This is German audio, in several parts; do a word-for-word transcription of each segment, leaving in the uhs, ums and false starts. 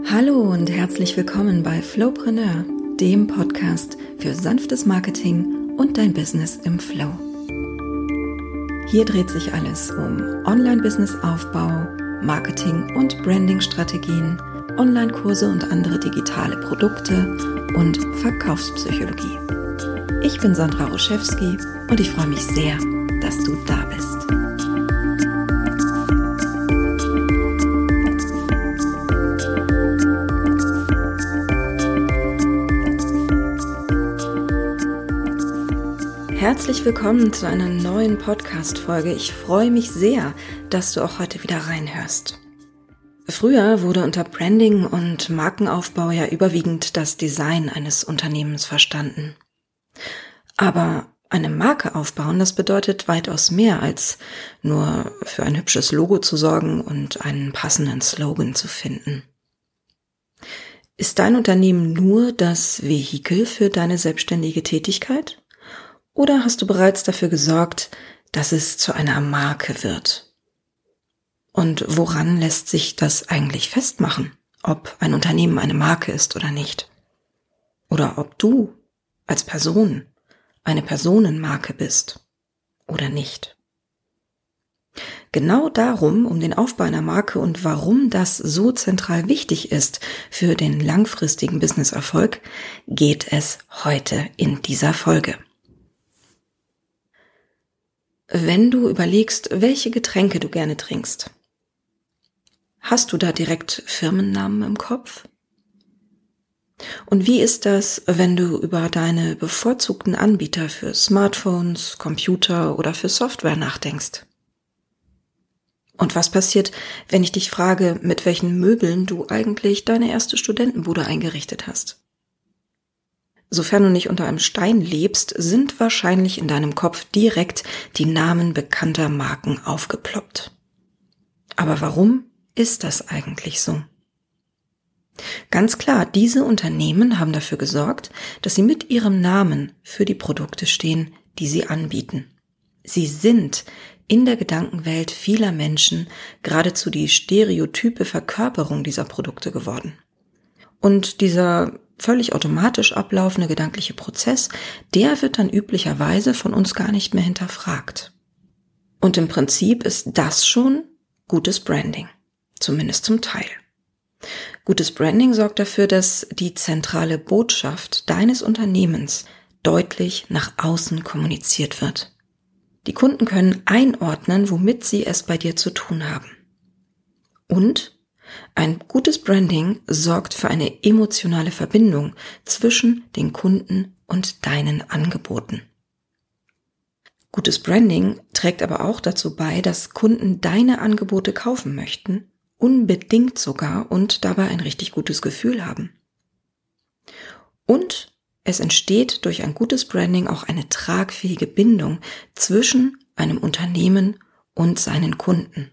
Hallo und herzlich willkommen bei Flowpreneur, dem Podcast für sanftes Marketing und dein Business im Flow. Hier dreht sich alles um Online-Business-Aufbau, Marketing- und Branding-Strategien, Online-Kurse und andere digitale Produkte und Verkaufspsychologie. Ich bin Sandra Roszewski und ich freue mich sehr, dass du da bist. Herzlich willkommen zu einer neuen Podcast-Folge. Ich freue mich sehr, dass du auch heute wieder reinhörst. Früher wurde unter Branding und Markenaufbau ja überwiegend das Design eines Unternehmens verstanden. Aber eine Marke aufbauen, das bedeutet weitaus mehr als nur für ein hübsches Logo zu sorgen und einen passenden Slogan zu finden. Ist dein Unternehmen nur das Vehikel für deine selbstständige Tätigkeit? Oder hast du bereits dafür gesorgt, dass es zu einer Marke wird? Und woran lässt sich das eigentlich festmachen, ob ein Unternehmen eine Marke ist oder nicht? Oder ob du als Person eine Personenmarke bist oder nicht? Genau darum, um den Aufbau einer Marke und warum das so zentral wichtig ist für den langfristigen Businesserfolg, geht es heute in dieser Folge. Wenn du überlegst, welche Getränke du gerne trinkst, hast du da direkt Firmennamen im Kopf? Und wie ist das, wenn du über deine bevorzugten Anbieter für Smartphones, Computer oder für Software nachdenkst? Und was passiert, wenn ich dich frage, mit welchen Möbeln du eigentlich deine erste Studentenbude eingerichtet hast? Sofern du nicht unter einem Stein lebst, sind wahrscheinlich in deinem Kopf direkt die Namen bekannter Marken aufgeploppt. Aber warum ist das eigentlich so? Ganz klar, diese Unternehmen haben dafür gesorgt, dass sie mit ihrem Namen für die Produkte stehen, die sie anbieten. Sie sind in der Gedankenwelt vieler Menschen geradezu die stereotype Verkörperung dieser Produkte geworden. Und dieser völlig automatisch ablaufende gedankliche Prozess, der wird dann üblicherweise von uns gar nicht mehr hinterfragt. Und im Prinzip ist das schon gutes Branding, zumindest zum Teil. Gutes Branding sorgt dafür, dass die zentrale Botschaft deines Unternehmens deutlich nach außen kommuniziert wird. Die Kunden können einordnen, womit sie es bei dir zu tun haben. Und ein gutes Branding sorgt für eine emotionale Verbindung zwischen den Kunden und deinen Angeboten. Gutes Branding trägt aber auch dazu bei, dass Kunden deine Angebote kaufen möchten, unbedingt sogar, und dabei ein richtig gutes Gefühl haben. Und es entsteht durch ein gutes Branding auch eine tragfähige Bindung zwischen einem Unternehmen und seinen Kunden.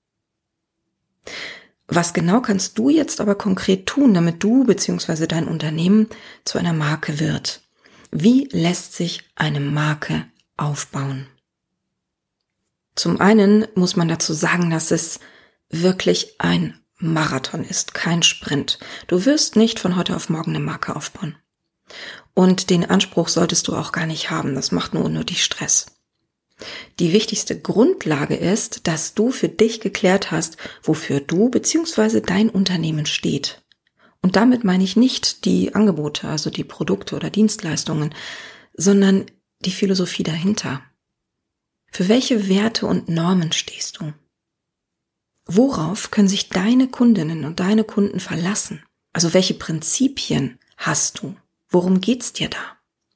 Was genau kannst du jetzt aber konkret tun, damit du bzw. dein Unternehmen zu einer Marke wird? Wie lässt sich eine Marke aufbauen? Zum einen muss man dazu sagen, dass es wirklich ein Marathon ist, kein Sprint. Du wirst nicht von heute auf morgen eine Marke aufbauen. Und den Anspruch solltest du auch gar nicht haben, das macht nur unnötig Stress. Die wichtigste Grundlage ist, dass du für dich geklärt hast, wofür du bzw. dein Unternehmen steht. Und damit meine ich nicht die Angebote, also die Produkte oder Dienstleistungen, sondern die Philosophie dahinter. Für welche Werte und Normen stehst du? Worauf können sich deine Kundinnen und deine Kunden verlassen? Also welche Prinzipien hast du? Worum geht's dir da?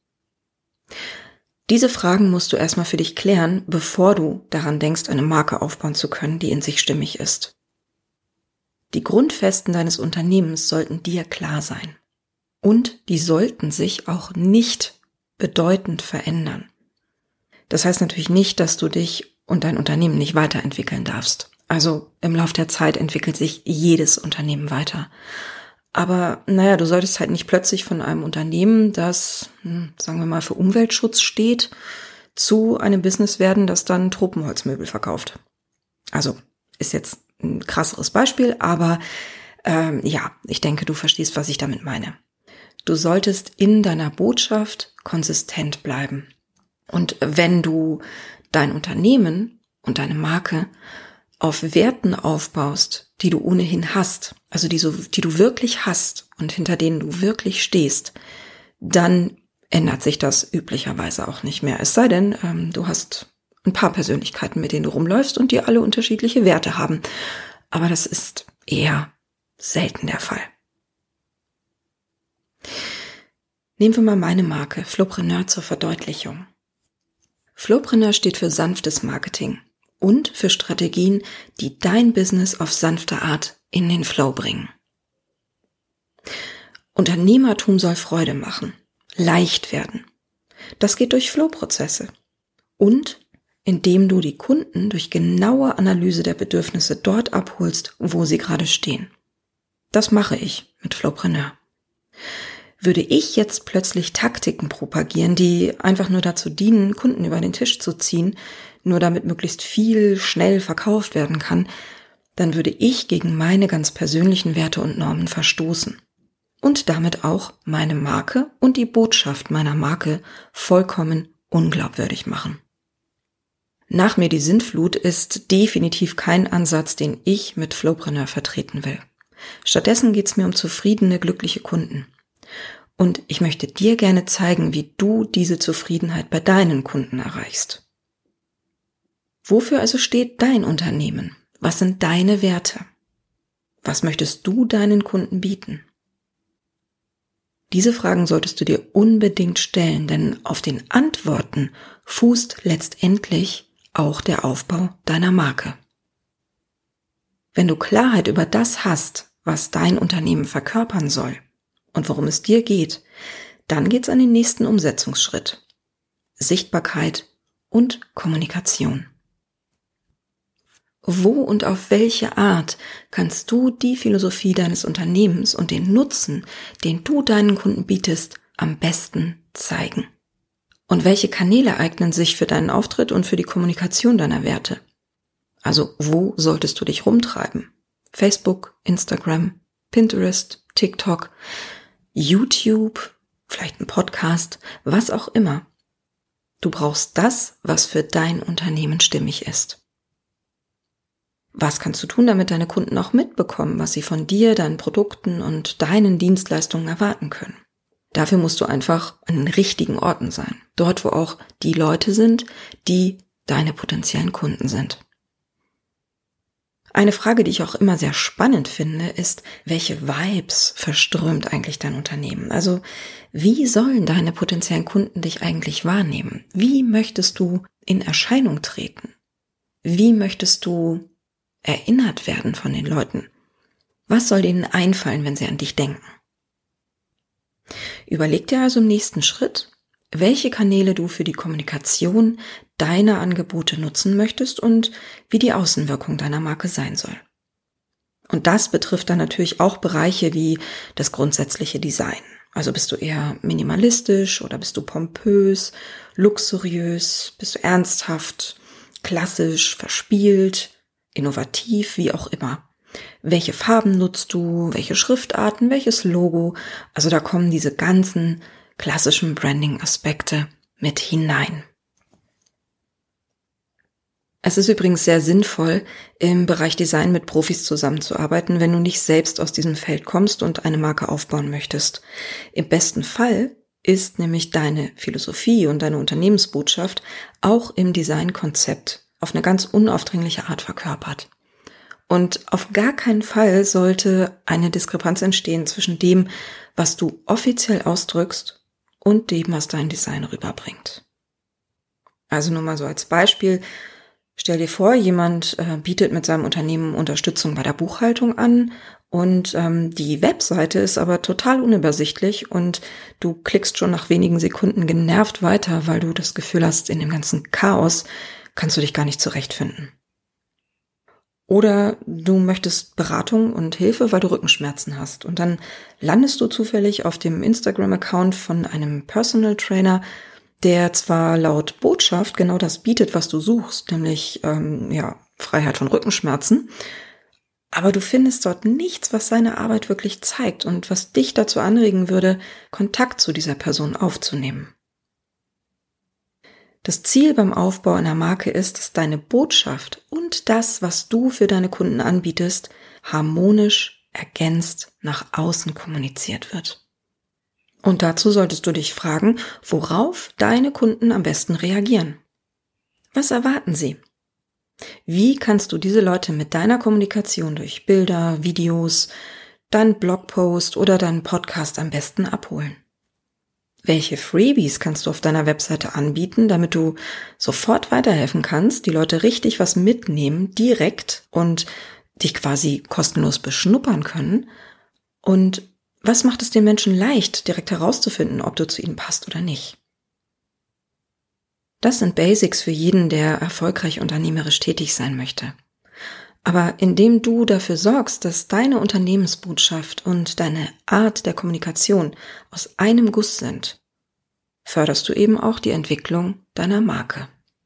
Diese Fragen musst du erstmal für dich klären, bevor du daran denkst, eine Marke aufbauen zu können, die in sich stimmig ist. Die Grundfesten deines Unternehmens sollten dir klar sein. Und die sollten sich auch nicht bedeutend verändern. Das heißt natürlich nicht, dass du dich und dein Unternehmen nicht weiterentwickeln darfst. Also im Lauf der Zeit entwickelt sich jedes Unternehmen weiter. Aber naja, du solltest halt nicht plötzlich von einem Unternehmen, das, sagen wir mal, für Umweltschutz steht, zu einem Business werden, das dann Tropenholzmöbel verkauft. Also ist jetzt ein krasseres Beispiel, aber Ähm, ja, ich denke, du verstehst, was ich damit meine. Du solltest in deiner Botschaft konsistent bleiben. Und wenn du dein Unternehmen und deine Marke auf Werten aufbaust, die du ohnehin hast, also die, so, die du wirklich hast und hinter denen du wirklich stehst, dann ändert sich das üblicherweise auch nicht mehr. Es sei denn, ähm, du hast ein paar Persönlichkeiten, mit denen du rumläufst und die alle unterschiedliche Werte haben. Aber das ist eher selten der Fall. Nehmen wir mal meine Marke, Flowpreneur, zur Verdeutlichung. Flowpreneur steht für sanftes Marketing und für Strategien, die dein Business auf sanfte Art in den Flow bringen. Unternehmertum soll Freude machen, leicht werden. Das geht durch Flow-Prozesse und indem du die Kunden durch genaue Analyse der Bedürfnisse dort abholst, wo sie gerade stehen. Das mache ich mit Flowpreneur. Würde ich jetzt plötzlich Taktiken propagieren, die einfach nur dazu dienen, Kunden über den Tisch zu ziehen, nur damit möglichst viel schnell verkauft werden kann, dann würde ich gegen meine ganz persönlichen Werte und Normen verstoßen und damit auch meine Marke und die Botschaft meiner Marke vollkommen unglaubwürdig machen. Nach mir die Sintflut ist definitiv kein Ansatz, den ich mit Flowpreneur vertreten will. Stattdessen geht es mir um zufriedene, glückliche Kunden. Und ich möchte dir gerne zeigen, wie du diese Zufriedenheit bei deinen Kunden erreichst. Wofür also steht dein Unternehmen? Was sind deine Werte? Was möchtest du deinen Kunden bieten? Diese Fragen solltest du dir unbedingt stellen, denn auf den Antworten fußt letztendlich auch der Aufbau deiner Marke. Wenn du Klarheit über das hast, was dein Unternehmen verkörpern soll und worum es dir geht, dann geht's an den nächsten Umsetzungsschritt. Sichtbarkeit und Kommunikation. Wo und auf welche Art kannst du die Philosophie deines Unternehmens und den Nutzen, den du deinen Kunden bietest, am besten zeigen? Und welche Kanäle eignen sich für deinen Auftritt und für die Kommunikation deiner Werte? Also wo solltest du dich rumtreiben? Facebook, Instagram, Pinterest, TikTok, YouTube, vielleicht ein Podcast, was auch immer. Du brauchst das, was für dein Unternehmen stimmig ist. Was kannst du tun, damit deine Kunden auch mitbekommen, was sie von dir, deinen Produkten und deinen Dienstleistungen erwarten können? Dafür musst du einfach an den richtigen Orten sein. Dort, wo auch die Leute sind, die deine potenziellen Kunden sind. Eine Frage, die ich auch immer sehr spannend finde, ist, welche Vibes verströmt eigentlich dein Unternehmen? Also, wie sollen deine potenziellen Kunden dich eigentlich wahrnehmen? Wie möchtest du in Erscheinung treten? Wie möchtest du erinnert werden von den Leuten? Was soll denen einfallen, wenn sie an dich denken? Überleg dir also im nächsten Schritt, welche Kanäle du für die Kommunikation deiner Angebote nutzen möchtest und wie die Außenwirkung deiner Marke sein soll. Und das betrifft dann natürlich auch Bereiche wie das grundsätzliche Design. Also bist du eher minimalistisch oder bist du pompös, luxuriös, bist du ernsthaft, klassisch, verspielt, innovativ, wie auch immer. Welche Farben nutzt du, welche Schriftarten, welches Logo? Also da kommen diese ganzen klassischen Branding-Aspekte mit hinein. Es ist übrigens sehr sinnvoll, im Bereich Design mit Profis zusammenzuarbeiten, wenn du nicht selbst aus diesem Feld kommst und eine Marke aufbauen möchtest. Im besten Fall ist nämlich deine Philosophie und deine Unternehmensbotschaft auch im Designkonzept auf eine ganz unaufdringliche Art verkörpert. Und auf gar keinen Fall sollte eine Diskrepanz entstehen zwischen dem, was du offiziell ausdrückst und dem, was dein Design rüberbringt. Also nur mal so als Beispiel, stell dir vor, jemand äh, bietet mit seinem Unternehmen Unterstützung bei der Buchhaltung an und ähm, die Webseite ist aber total unübersichtlich und du klickst schon nach wenigen Sekunden genervt weiter, weil du das Gefühl hast, in dem ganzen Chaos kannst du dich gar nicht zurechtfinden. Oder du möchtest Beratung und Hilfe, weil du Rückenschmerzen hast. Und dann landest du zufällig auf dem Instagram-Account von einem Personal Trainer, der zwar laut Botschaft genau das bietet, was du suchst, nämlich ähm, ja Freiheit von Rückenschmerzen. aber du findest dort nichts, was seine Arbeit wirklich zeigt und was dich dazu anregen würde, Kontakt zu dieser Person aufzunehmen. Das Ziel beim Aufbau einer Marke ist, dass deine Botschaft und das, was du für deine Kunden anbietest, harmonisch, ergänzt nach außen kommuniziert wird. Und dazu solltest du dich fragen, worauf deine Kunden am besten reagieren. Was erwarten sie? Wie kannst du diese Leute mit deiner Kommunikation durch Bilder, Videos, deinen Blogpost oder deinen Podcast am besten abholen? Welche Freebies kannst du auf deiner Webseite anbieten, damit du sofort weiterhelfen kannst, die Leute richtig was mitnehmen, direkt und dich quasi kostenlos beschnuppern können? Und was macht es den Menschen leicht, direkt herauszufinden, ob du zu ihnen passt oder nicht? Das sind Basics für jeden, der erfolgreich unternehmerisch tätig sein möchte. Aber indem du dafür sorgst, dass deine Unternehmensbotschaft und deine Art der Kommunikation aus einem Guss sind, förderst du eben auch die Entwicklung deiner Marke.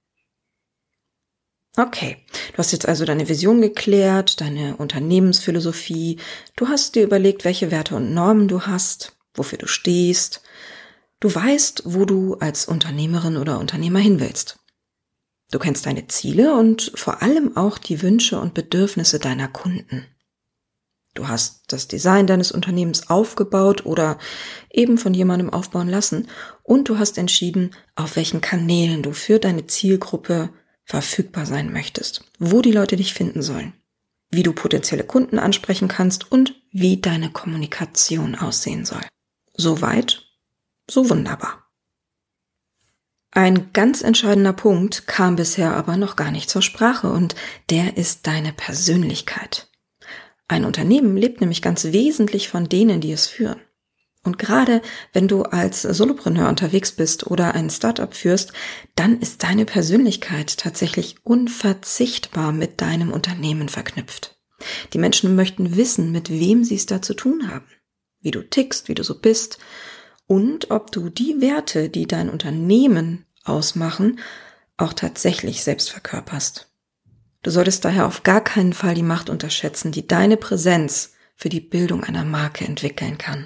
Okay, du hast jetzt also deine Vision geklärt, deine Unternehmensphilosophie, du hast dir überlegt, welche Werte und Normen du hast, wofür du stehst, du weißt, wo du als Unternehmerin oder Unternehmer hin willst. Du kennst deine Ziele und vor allem auch die Wünsche und Bedürfnisse deiner Kunden. Du hast das Design deines Unternehmens aufgebaut oder eben von jemandem aufbauen lassen und du hast entschieden, auf welchen Kanälen du für deine Zielgruppe verfügbar sein möchtest, wo die Leute dich finden sollen, wie du potenzielle Kunden ansprechen kannst und wie deine Kommunikation aussehen soll. Soweit, so wunderbar. Ein ganz entscheidender Punkt kam bisher aber noch gar nicht zur Sprache und der ist deine Persönlichkeit. Ein Unternehmen lebt nämlich ganz wesentlich von denen, die es führen. Und gerade wenn du als Solopreneur unterwegs bist oder ein Startup führst, dann ist deine Persönlichkeit tatsächlich unverzichtbar mit deinem Unternehmen verknüpft. Die Menschen möchten wissen, mit wem sie es da zu tun haben, wie du tickst, wie du so bist und ob du die Werte, die dein Unternehmen ausmachen, auch tatsächlich selbst verkörperst. Du solltest daher auf gar keinen Fall die Macht unterschätzen, die deine Präsenz für die Bildung einer Marke entwickeln kann.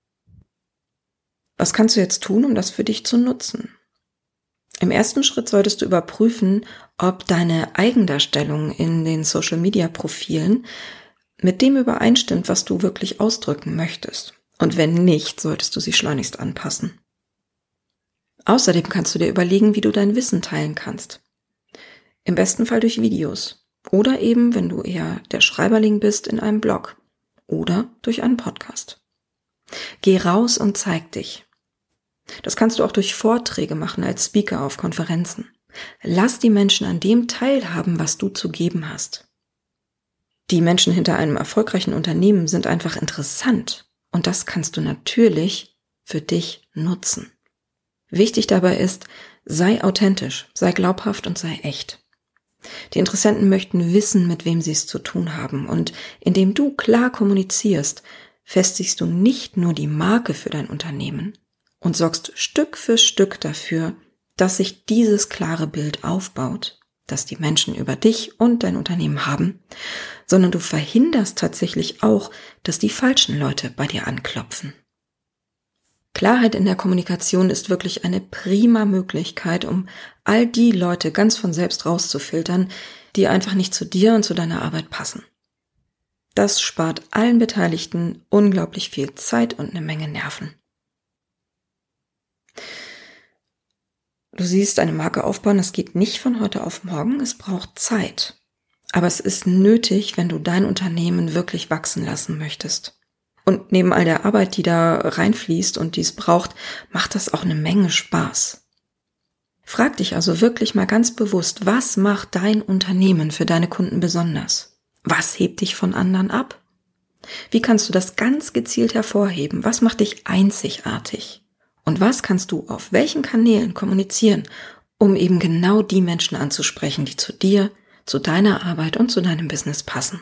Was kannst du jetzt tun, um das für dich zu nutzen? Im ersten Schritt solltest du überprüfen, ob deine Eigendarstellung in den Social-Media-Profilen mit dem übereinstimmt, was du wirklich ausdrücken möchtest. Und wenn nicht, solltest du sie schleunigst anpassen. Außerdem kannst du dir überlegen, wie du dein Wissen teilen kannst. Im besten Fall durch Videos oder eben, wenn du eher der Schreiberling bist, in einem Blog oder durch einen Podcast. Geh raus und zeig dich. Das kannst du auch durch Vorträge machen als Speaker auf Konferenzen. Lass die Menschen an dem teilhaben, was du zu geben hast. Die Menschen hinter einem erfolgreichen Unternehmen sind einfach interessant und das kannst du natürlich für dich nutzen. Wichtig dabei ist, sei authentisch, sei glaubhaft und sei echt. Die Interessenten möchten wissen, mit wem sie es zu tun haben und indem du klar kommunizierst, festigst du nicht nur die Marke für dein Unternehmen und sorgst Stück für Stück dafür, dass sich dieses klare Bild aufbaut, das die Menschen über dich und dein Unternehmen haben, sondern du verhinderst tatsächlich auch, dass die falschen Leute bei dir anklopfen. Klarheit in der Kommunikation ist wirklich eine prima Möglichkeit, um all die Leute ganz von selbst rauszufiltern, die einfach nicht zu dir und zu deiner Arbeit passen. Das spart allen Beteiligten unglaublich viel Zeit und eine Menge Nerven. Du siehst, eine Marke aufbauen, das geht nicht von heute auf morgen, es braucht Zeit. Aber es ist nötig, wenn du dein Unternehmen wirklich wachsen lassen möchtest. Und neben all der Arbeit, die da reinfließt und die es braucht, macht das auch eine Menge Spaß. Frag dich also wirklich mal ganz bewusst, was macht dein Unternehmen für deine Kunden besonders? Was hebt dich von anderen ab? Wie kannst du das ganz gezielt hervorheben? Was macht dich einzigartig? Und was kannst du auf welchen Kanälen kommunizieren, um eben genau die Menschen anzusprechen, die zu dir, zu deiner Arbeit und zu deinem Business passen?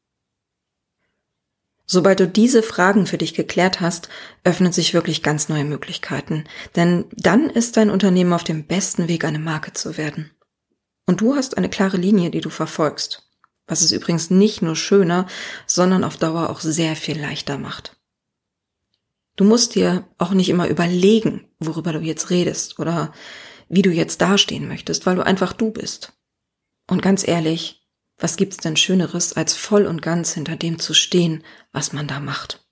Sobald du diese Fragen für dich geklärt hast, öffnen sich wirklich ganz neue Möglichkeiten, denn dann ist dein Unternehmen auf dem besten Weg, eine Marke zu werden. Und du hast eine klare Linie, die du verfolgst. was es übrigens nicht nur schöner, sondern auf Dauer auch sehr viel leichter macht. Du musst dir auch nicht immer überlegen, worüber du jetzt redest oder wie du jetzt dastehen möchtest, weil du einfach du bist. Und ganz ehrlich, was gibt's denn Schöneres, als voll und ganz hinter dem zu stehen, was man da macht?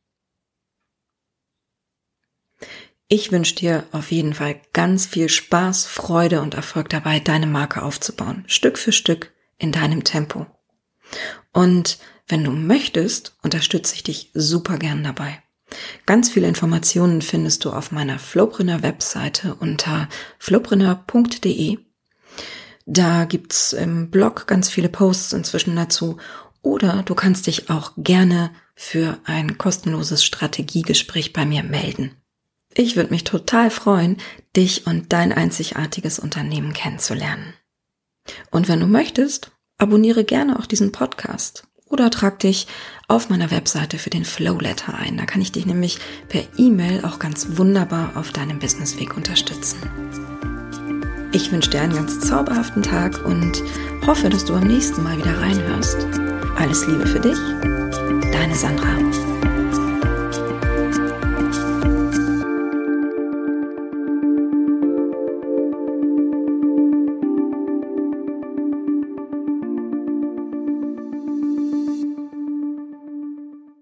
Ich wünsche dir auf jeden Fall ganz viel Spaß, Freude und Erfolg dabei, deine Marke aufzubauen, Stück für Stück in deinem Tempo. Und wenn du möchtest, unterstütze ich dich super gern dabei. Ganz viele Informationen findest du auf meiner Flowpreneur Webseite unter flowpreneur punkt de. Da gibt's im Blog ganz viele Posts inzwischen dazu. Oder du kannst dich auch gerne für ein kostenloses Strategiegespräch bei mir melden. Ich würde mich total freuen, dich und dein einzigartiges Unternehmen kennenzulernen. Und wenn du möchtest, abonniere gerne auch diesen Podcast oder trag dich auf meiner Webseite für den Flow Letter ein. Da kann ich dich nämlich per E-Mail auch ganz wunderbar auf deinem Businessweg unterstützen. Ich wünsche dir einen ganz zauberhaften Tag und hoffe, dass du beim nächsten Mal wieder reinhörst. Alles Liebe für dich, deine Sandra.